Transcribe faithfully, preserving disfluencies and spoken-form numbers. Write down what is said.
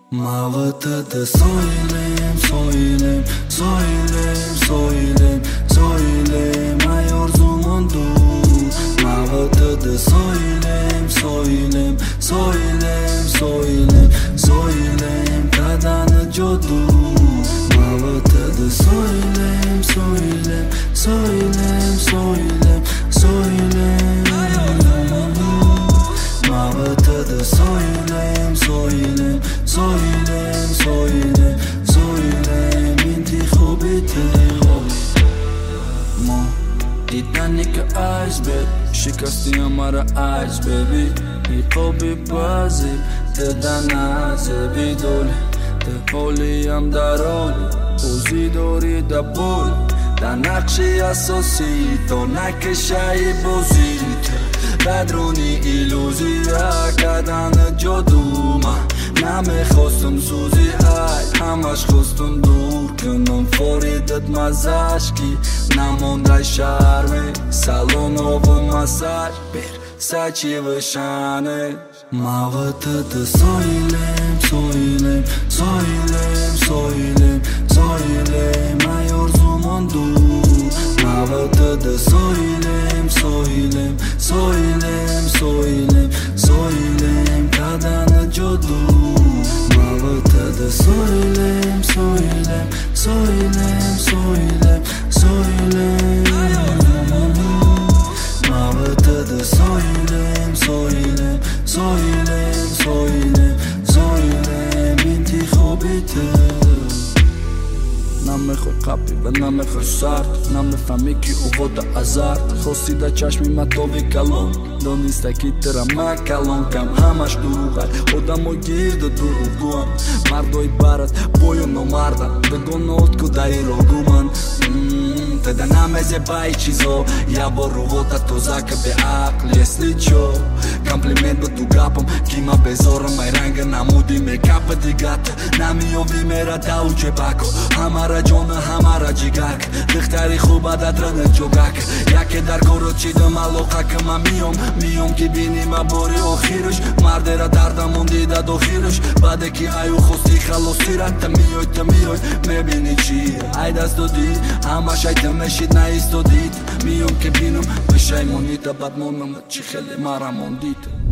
Mavëtë të sojlem, sojlem, sojlem, sojlem, sojlem, ajo rëzumon du. Mavëtë të sojlem, sojlem, sojlem, sojlem, sojlem, kada në gjodu. Mavëtë të sojlem, sojlem, sojlem, sojlem, sojlem, mavëtë të sojlem, sojlem, sojlem, sojlem, sojlem, inti hobite. Mo, Titanic iceberg, shikasti amara ice baby. I hobi bazi, të danaze bidoli, të poli jam daroli, uzidori da boli. Da naqshi asosito, na kesha i bozite. Bedroni iluzia, kada në gjoduma. Na me khostëm suzi aj, hamash khostëm dur. Kënëm fori dët mazashki, na mondaj sharme. Salonovo masaj, per sa që vëshane. Mavëtë të sojlem, sojlem, sojlem, sojlem, sojlem, ajo rëzumon du. Mavëtë të sojlem, sojlem, sojlem, sojlem, sojlem, kada në gjodu. Mavëtë të sojlem, sojlem, sojlem, sojlem, sojlem, mavëtë të sojlem, sojlem, sojlem, sojlem, sojlem, inti hobite. Na me khoj kapi, ve na me khoj sart, na me famiki u vota azart. Khosi da qashmi ma tovi kalon, do nista kitëra ma kalon. Kam hamash du rrugar, o da moj gjirë dë du rruguan. Mardo i barat, bojo në marda, dhe gonot ku da i roguman. mm, Te da na me zeba i qizo, ja borru vota to zake be akli jesli qo. Kompliment bë tu gapëm, kima bezorën ma i rangën, na mudi me kapët i gatë. Na mi jovi me rata u që bako, hamara gjonë, hamara gjigak. Dëktari khuba da drënë gjogak. Ja ke darkorët që dë ma lokakë ma miom. Miom ki bini ma bori o khirësh, mardera darda mundi da do khirësh. Bade ki aju khosti khalosira, të mioj, të mioj, me bini qira. Ajda s'do dit, hama shajtë me shit na i s'do dit. Miom ke binëm, për shaj monita, bat monëm, që khele mara mondit.